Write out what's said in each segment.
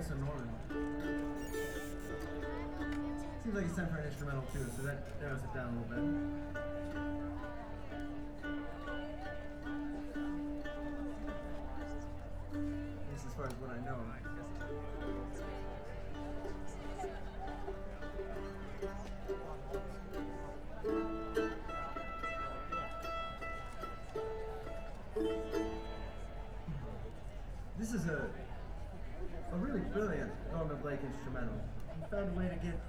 Chris Norman. Seems like he's sent for an instrumental too, so that narrows it down a little bit. At least as far as what I know. This is a really brilliant Norman Blake instrumental. He found a way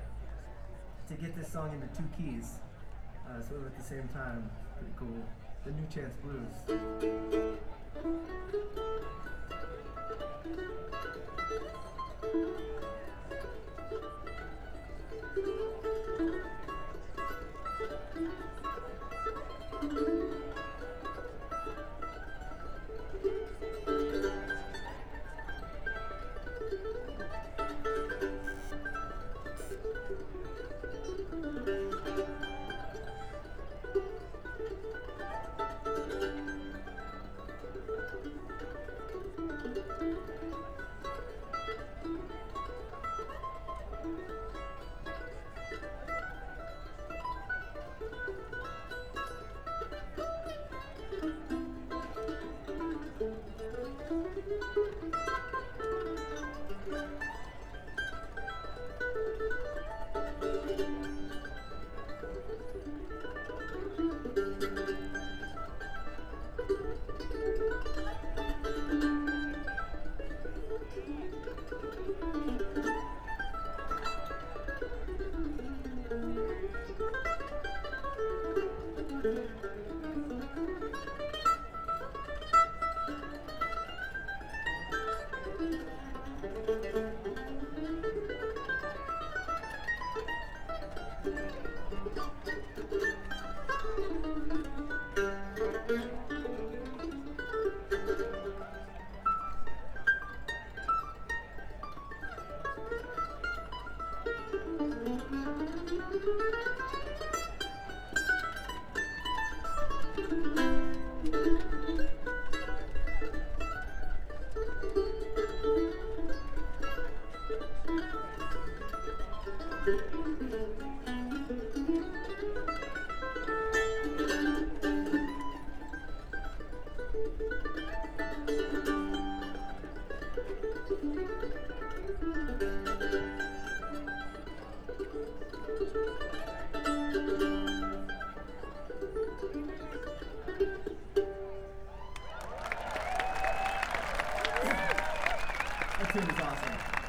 to get this song into two keys, sort of at the same time. Pretty cool. The New Chance Blues. That tune is awesome.